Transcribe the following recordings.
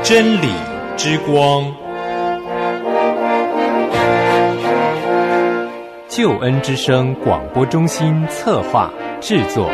真理之光，救恩之声广播中心策划制作。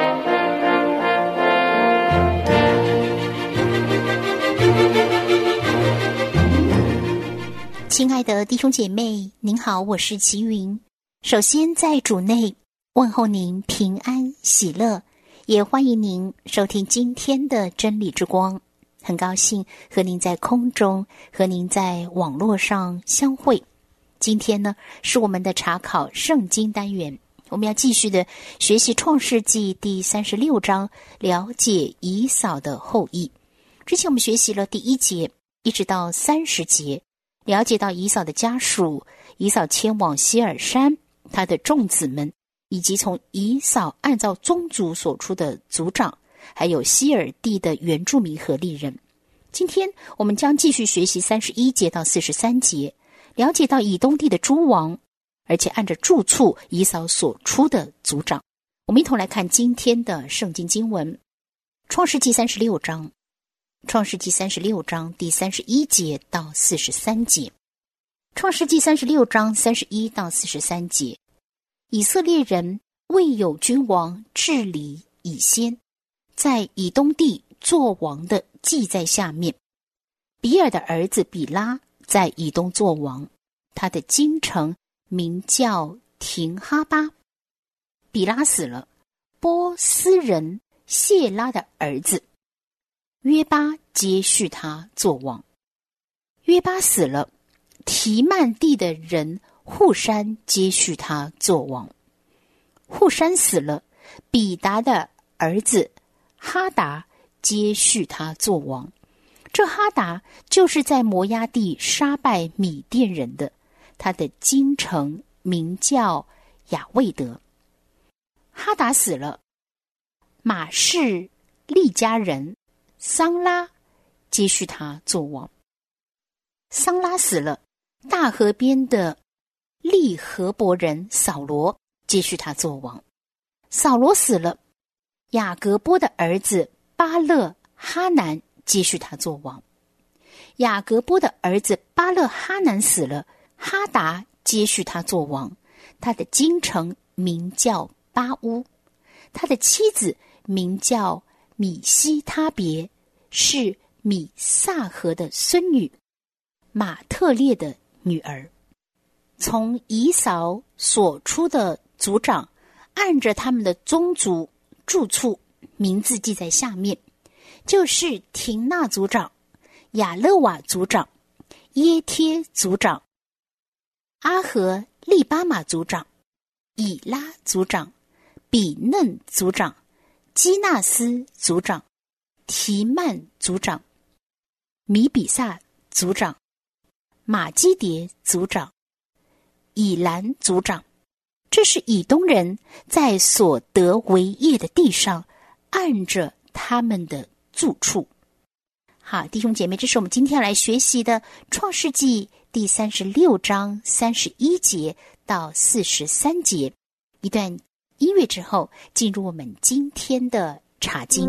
亲爱的弟兄姐妹，您好，我是齐云。首先在主内问候您平安喜乐，也欢迎您收听今天的真理之光。很高兴和您在空中，和您在网络上相会。今天呢，是我们的查考圣经单元，我们要继续的学习创世纪第36章，了解以扫的后裔。之前我们学习了第1节一直到30节，了解到以扫的家属，以扫迁往西尔山，他的众子们，以及从以扫按照宗族所出的族长，还有西尔地的原住民和利人。今天我们将继续学习31节到43节，了解到以东地的诸王，而且按着住处以扫所出的族长。我们一同来看今天的圣经经文，创世纪36章，创世纪36章第31节到43节。创世纪36章31到43节，以色列人未有君王治理以先，在以东地作王的记在下面。比尔的儿子比拉在以东作王，他的京城名叫廷哈巴。比拉死了，波斯人谢拉的儿子约巴接续他作王。约巴死了，提曼地的人户山接续他作王。户山死了，比达的儿子哈达接续他作王。这哈达就是在摩押地杀败米甸人的，他的京城名叫亚未得。哈达死了，马士利家人桑拉接续他作王。桑拉死了，大河边的利和伯人扫罗接续他作王。扫罗死了，雅各波的儿子巴勒哈南接续他作王。雅各波的儿子巴勒哈南死了，哈达接续他作王，他的京城名叫巴乌，他的妻子名叫米西他别，是米萨河的孙女，马特列的女儿。从以扫所出的族长，按着他们的宗族住处名字记在下面，就是廷纳族长、亚勒瓦族长、耶帖族长、阿和利巴马族长、以拉族长、比嫩族长、基纳斯族长、提曼族长、米比萨族长、马基迭族长、以兰族长。这是以东人在所得为业的地上按着他们的住处。好，弟兄姐妹，这是我们今天要来学习的创世纪第36章31节到43节。一段音乐之后，进入我们今天的查经。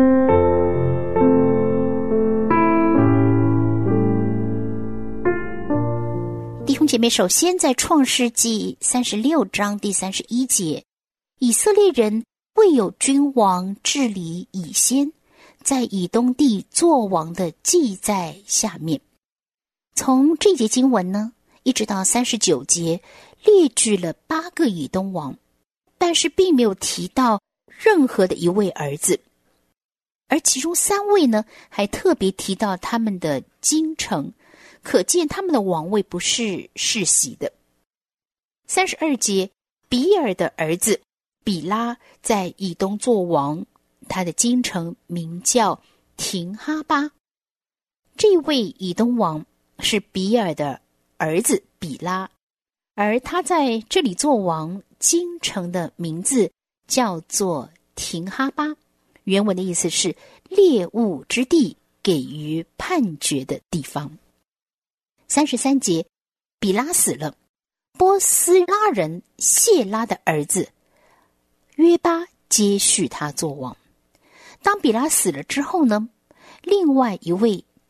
弟兄姐妹，首先在创世纪36章第31节，以色列人未有君王治理以先，在以东地作王的记在下面。从这节经文呢，一直到39节，列举了8个以东王，但是并没有提到任何的一位儿子，而其中3位呢，还特别提到他们的京城，可见他们的王位不是世袭的。32节，比尔的儿子比拉在以东作王，他的京城名叫廷哈巴。这位以东王是比尔的儿子比拉，而他在这里作王，京城的名字叫做廷哈巴，原文的意思是猎物之地，给予判决的地方。33节，比拉死了，波斯拉人谢拉的儿子约巴接续他作王。当比拉死了之后呢，另外一位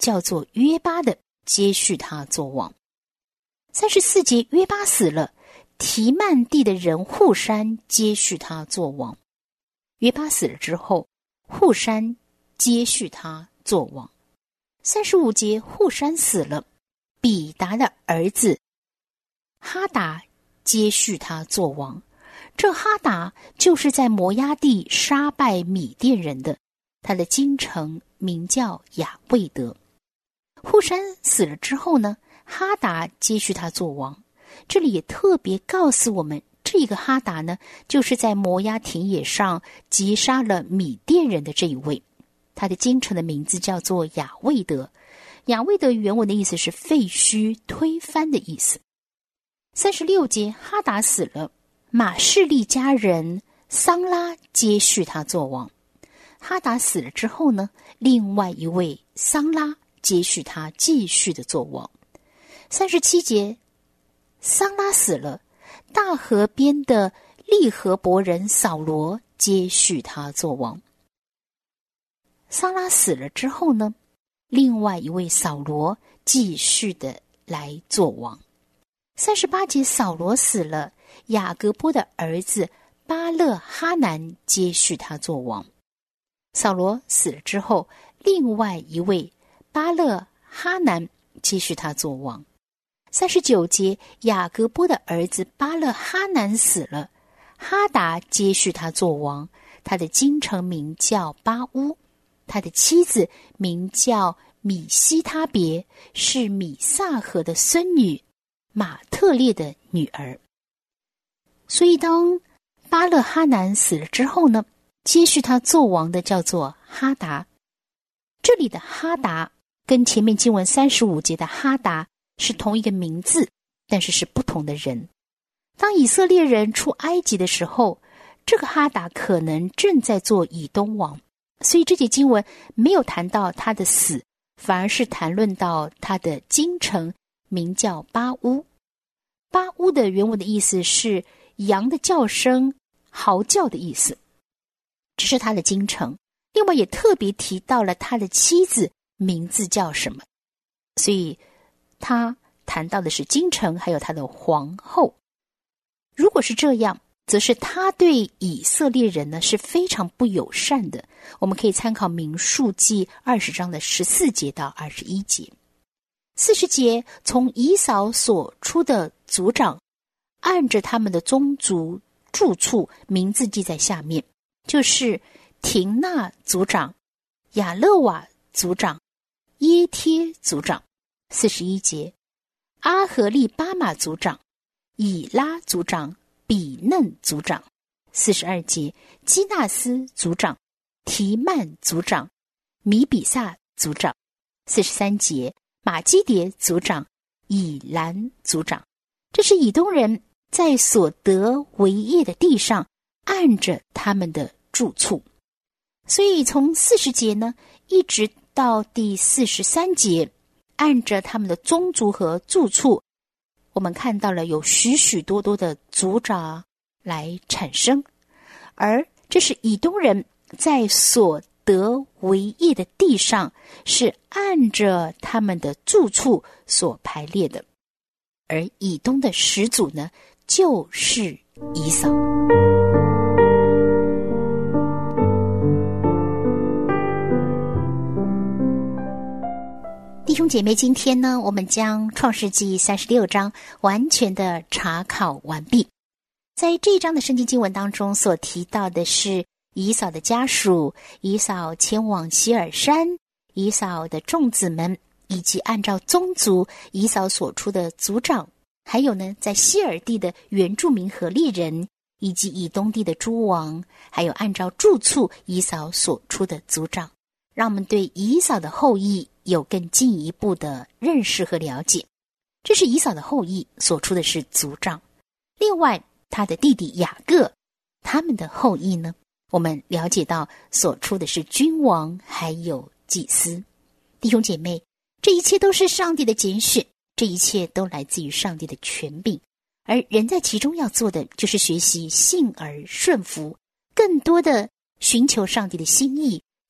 叫做约巴的接续他做王。34节，约巴死了，提曼地的人户山接续他做王。约巴死了之后，户山接续他做王。35节，户山死了，比达的儿子哈达接续他做王。这哈达就是在摩押地杀败米甸人的，他的京城名叫亚卫德。户山死了之后呢，哈达接续他做王。这里也特别告诉我们，这个哈达呢，就是在摩押田野上击杀了米甸人的这一位。他的京城的名字叫做亚卫德。亚卫德原文的意思是废墟、推翻的意思。36节，哈达死了，马士利家人桑拉接续他做王。哈达死了之后呢，另外一位桑拉接续他继续的做王。37节，桑拉死了，大河边的利河伯人扫罗接续他做王。桑拉死了之后呢，另外一位扫罗继续的来做王。38节，扫罗死了，雅各波的儿子巴勒哈南接续他做王。扫罗死了之后，另外一位巴勒哈南继续他做王。39节，雅各波的儿子巴勒哈南死了，哈达接续他做王，他的京城名叫巴乌，他的妻子名叫米西他别，是米萨河的孙女，马特列的女儿。所以当巴勒哈南死了之后呢，接续他做王的叫做哈达。这里的哈达跟前面经文35节的哈达是同一个名字，但是是不同的人。当以色列人出埃及的时候，这个哈达可能正在做以东王，所以这节经文没有谈到他的死，反而是谈论到他的京城名叫巴乌。巴乌的原文的意思是羊的叫声、嚎叫的意思，这是他的京城。另外也特别提到了他的妻子名字叫什么，所以他谈到的是京城还有他的皇后。如果是这样，则是他对以色列人呢是非常不友善的。我们可以参考民数记20章的14节到21节。40节，从以扫所出的族长，按着他们的宗族住处名字记在下面，就是廷纳族长、亚勒瓦族长、耶帖族长。41节，阿和利巴马族长、以拉族长、比嫩族长。42节，基纳斯族长、提曼族长、米比萨族长。43节，马基迭族长、以兰族长。这是以东人在所得为业的地上按着他们的住处。所以从40节呢一直到第43节，按着他们的宗族和住处，我们看到了有许许多多的族长来产生，而这是以东人在所得为业的地上是按着他们的住处所排列的，而以东的始祖呢就是以扫。弟兄姐妹，今天呢我们将创世纪36章完全的查考完毕。在这一章的圣经经文当中所提到的是以扫的家属，以扫前往西尔山，以扫的众子们，以及按照宗族以扫所出的族长，还有呢在西尔地的原住民和利人，以及以东地的诸王，还有按照住处以扫所出的族长，让我们对以扫的后裔有更进一步的认识和了解。这是以扫的后裔所出的是族长。另外他的弟弟雅各，他们的后裔呢，我们了解到所出的是君王还有祭司。弟兄姐妹，这一切都是上帝的拣选，这一切都来自于上帝的权柄，而人在其中要做的就是学习信而顺服，更多的寻求上帝的心意，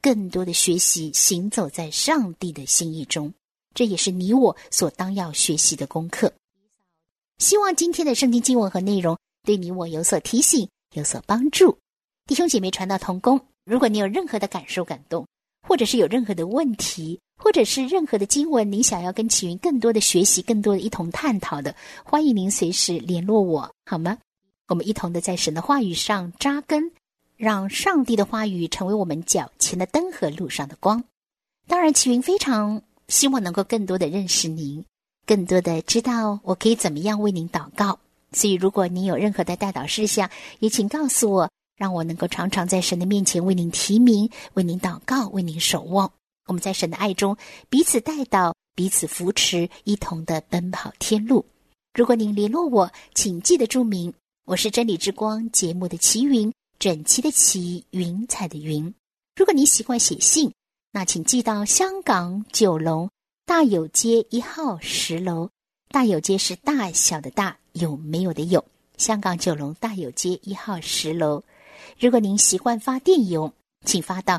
更多的学习，行走在上帝的心意中，这也是你我所当要学习的功课。希望今天的圣经经文和内容对你我有所提醒，有所帮助。弟兄姐妹传道同工，如果你有任何的感受感动，或者是有任何的问题，或者是任何的经文你想要跟启云更多的学习，更多的一同探讨的，欢迎您随时联络我，好吗？我们一同的在神的话语上扎根，让上帝的话语成为我们脚前的灯和路上的光。当然启云非常希望能够更多的认识您，更多的知道我可以怎么样为您祷告。所以如果您有任何的代祷事项，也请告诉我，让我能够常常在神的面前为您提名，为您祷告，为您守望。我们在神的爱中彼此代祷，彼此扶持，一同的奔跑天路。如果您联络我，请记得注明我是真理之光节目的齐云，整齐的齐，云彩的云。如果你习惯写信，那请寄到香港九龙大有街1号10楼，大有街是大小的大，有没有的有，香港九龙大有街1号10楼。如果您习惯发电邮，请发到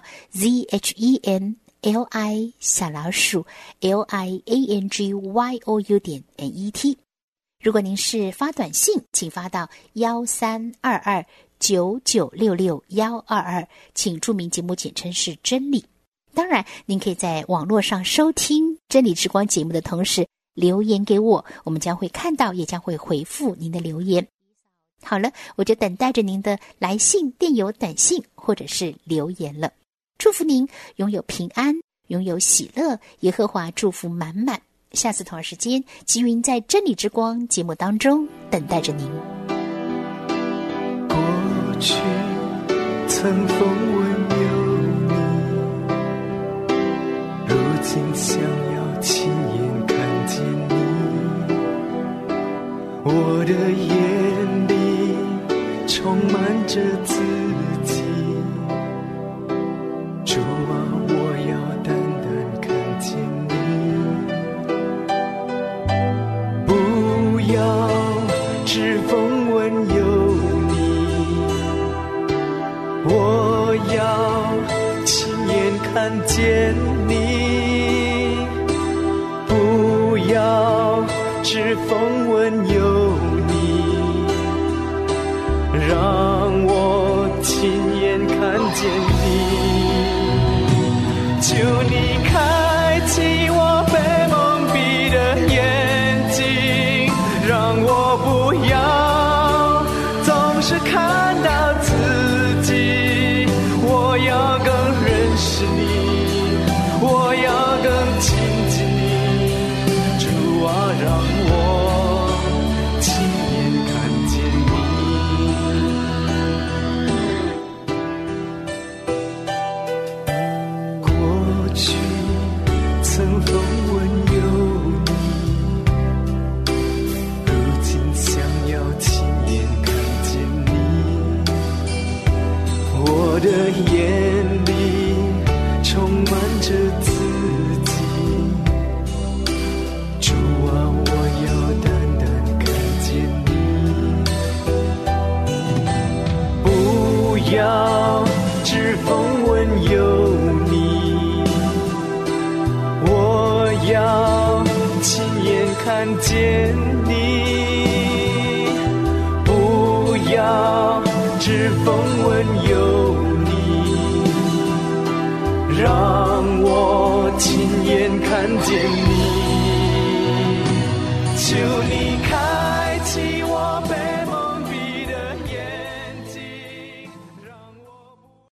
ZHENLI_LIANGYOU.net。 如果您是发短信，请发到132299662122，请注明节目简称是真理。当然您可以在网络上收听真理之光节目的同时留言给我，我们将会看到，也将会回复您的留言。好了，我就等待着您的来信、电邮、短信或者是留言了。祝福您拥有平安，拥有喜乐，耶和华祝福满满。下次同样时间，齐云在真理之光节目当中等待着您。 过去曾风闻有你，如今想要亲眼看见你，我的眼里充满着自己，主啊，我要单单看见你，不要只风闻有你，我要亲眼看见你，不要只风闻有你，让我亲眼看见你，求你开启我被蒙蔽的眼睛，让我不要总是看到自己，我要更认识你，我要更亲近你，主啊，让我亲眼看见你，过去曾风闻有你，如今想要亲眼看见你，我的眼里充满着自己，主啊，我要单单看见你，不要只风闻有你，我要亲眼看见你，不要只风闻有你，让我亲眼看见你，